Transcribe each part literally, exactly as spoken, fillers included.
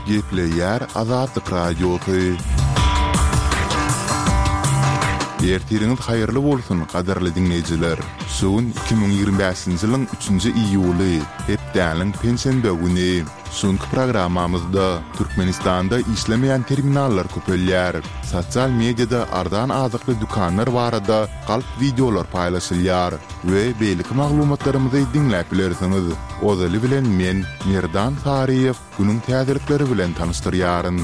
Gepleyer Azadlyk Radiosu. Ertiriniz hayırlı bolsun, qadarly dinleyijiler. Şuun iki bin ýygrimi beşinji ýylyň üçünji iýuly, hepdäniň pensiýa güni. Şuňky programmamyzda Türkmenistanda işlemeýän terminallar köpelýär. Sosial mediada ardan azykly dükanlar barada galp videolar paýlaşylýar we beýleki maglumatlarymyzy dinläp bilersiňiz. Ozaly bilen men Merdan Sariýew günüň täzelikleri bilen tanıştyrýaryn.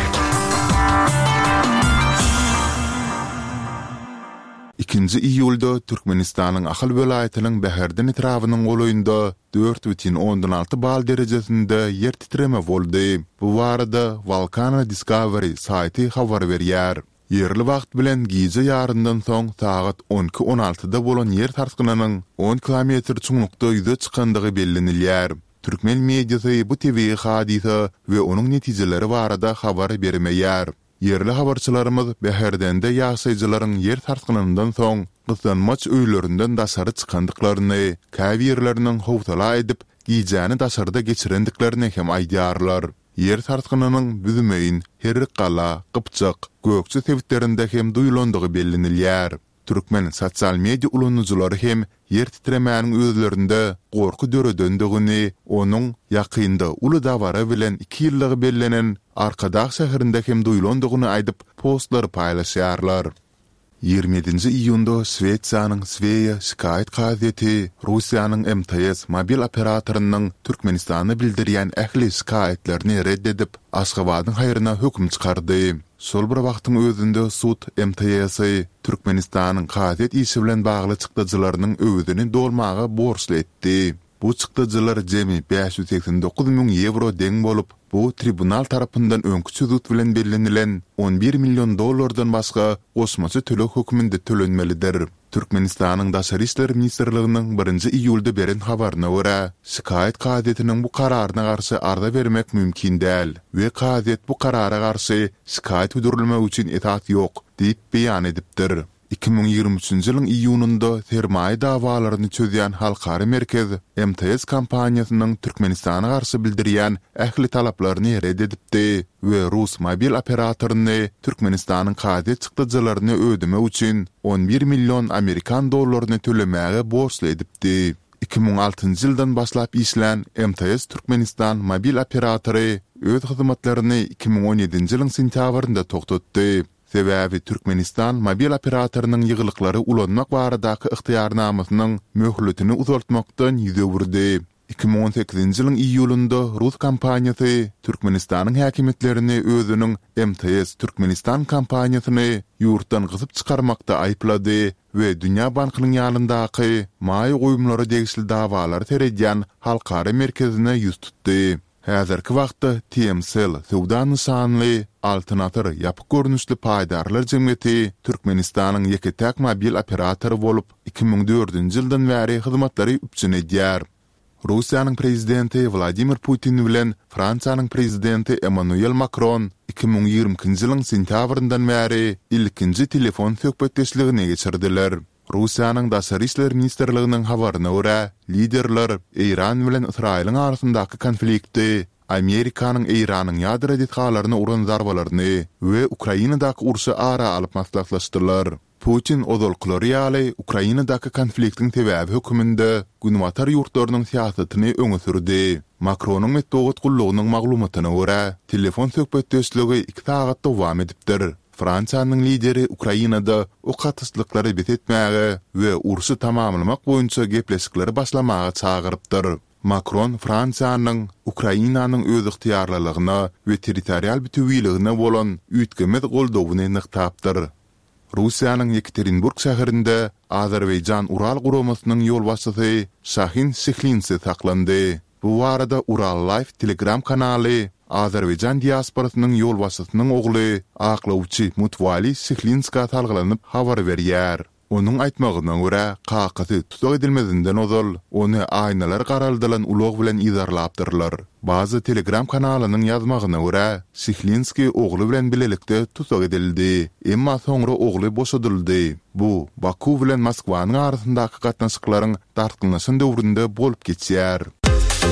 ikinji iýulda Türkmenistanyň Ahyl welaýatynyň Bäherden etrawynyň golaýynda dört бүтүн ondan alty bal derejesinde yer titreme boldy. Bu barada Volcano Discovery saýty habar berýär. Yerli wagt bilen gize ýaryndan soň saat on iki on altyda bolan yer tartgynynyň on kilometr çuňlukda ýüze çykandygy bellenilýär. Türkmen mediasy bu tebii hadisa we onuň netijeleri barada habar bermeýär. Yerli habarçylarymyz Bäherdende ýaşaýjylaryň yer tartgynyndan soň gyslanmaç öýlerinden daşary çykandyklaryny, käbirleriniň howtala edip, gijäni daşarda geçirendiklerini hem aýdýarlar. Yer tartgynynyň büzümeýin, herrik gala, gypçak, gökçe tebitlerinde hem duýulandygy bellenilýär. Türkmen sosial media ulanyjylary hem yer titremäniň özlerinde gorky döredendigi, onuň ýakynda uly dawara bilen iki ýyllygy bellenen Arkadağ şäherinde hem duýulandygyny aýdyp postlar paýlaşýarlar. ýigrimiji iýunda Swediýanyň Svea şikayet gazeti Russiýanyň M T S mobil operatorynyň Türkmenistany bildirýän ähli şikayetlerini reddedip Aşgabatyň haýryna hökm çykardy. Şol bir wagtyň özünde sud M T S Türkmenistanyň gazet işi bilen bagly çykdyjylarynyň öwüdini dolmaga borçly etdi. Bu çykdyjylar jemi beş ýüz seksen dokuz miň euro deň bolup, bu tribunal tarapyndan öňkü südut bilen bellenelen on bir milyon dollardan başga osmaçy tölek hökmünde tölenmelidir. Türkmenistanyň Daşary işler ministrliginiň birinji iýulda beren habaryna görä, şikayet gazetiniň bu kararyna garşy arda bermek mümkin däl we gazet bu karara garşy şikayet ödürilmek üçin etat ýok diýip beýan edipdir. iki bin ýygrimi üçünji ýylyň iýununda sermaýe dawalaryny çözýän halkary merkez M T S kampaniýasynyň Türkmenistana garşy bildirýän ähli talaplaryny reddedipdi we Rus mobil operatoryny Türkmenistanyň gazet çykdyjylaryny ödeme üçin on bir milyon Amerikan dollaryny tölemäge borçly edipdi. iki bin on altynjy ýyldan başlap işlän M T S Türkmenistan mobil operatory öz hyzmatlaryny iki bin on ýedinji ýylyň sentýabrynda toktatdy. Sebäbi Türkmenistan mobil operatorynyň ýygyllyklary ulanmak baradaky ygtyýarnamasynyň möhletini uzaltmakdan ýüze burdy. iki bin on sekizinji ýylyň iýulunda Rus kompaniýasy Türkmenistanyň häkimetlerini özüniň M T S Türkmenistan kompaniýasyny ýurtdan gyzyp çykarmakda aýplady we Dünýä Bankynyň ýalyndaky maý goýumlary degişli dawalary teredýän halkary merkezine ýüz tutdy. Häzirki wagtda T M S L Sowda nyşanly Altynatır ýapyk görnüşli paýdarlar jemgyýeti Türkmenistanyň ýeketäk mobil operatory bolup iki bin dördünji ýyldan bäri hyzmatlary üpjün edýär. Russiýanyň prezidenti Vladimir Putin bilen Fransiýanyň prezidenti Emmanuel Macron iki bin ýigrimkinji ýylyň sentýabryndan bäri ilkinji telefon söhbetdeşligine geçirdiler. Russiýanyň Daşary işler ministrliginiň habaryna görä, liderler Iran bilen Israýlyň arasyndaky konflikti, Amerikanyň Iranyň ýadro detgallaryny uran zarbalaryny we Ukrainadaky urşy ara alyp maslahatlaşdylar. Putin odolklary ýaly Ukrainadaky konfliktiň sebäbi hökmünde günwatar ýurtlarynyň siýasatyny öňe sürdi. Macronyň metbuat gullugynyň maglumatyna görä, telefon söhbetdeşligi iki saat dowam edipdir. Fransiýanyň lideri Ukrainada o gatyşlyklary betetmäge we urşy tamamlamak boýunça gepleşikleri başlamaga çagyrypdyr. Macron Fransiýanyň Ukrainanyň öz ygtyýarlylygyna we territorial bütünligine bolan üýtgemet goldawyny nyktapdyr. Russiýanyň Yekaterinburg şäherinde Azerbaýjan Ural guramasynyň ýolbaşçysy Şahin Şehlinsi saklandy. Bu arada Ural Life Telegram kanaly Azerbaýjan diasporasynyň ýolbaşçysynyň ogly aklawçy Mutvali Şehlinska talgylanyp habar berýär. Onuň aýtmagyna görä, kakasy tutak edilmezinden ozal, ony aýnalar garaldylan ulog bilen izarlapdyrlar. Bazı Telegram kanalynyň ýazmagyna görä, Şehlinski ogly bilen bilelikde tutak edildi, emma soňra ogly boşadyldy. Bu, Baku bilen Moskwanyň arasyndaky gatnaşyklaryň dartgynyşyn döwründe bolup geçýär.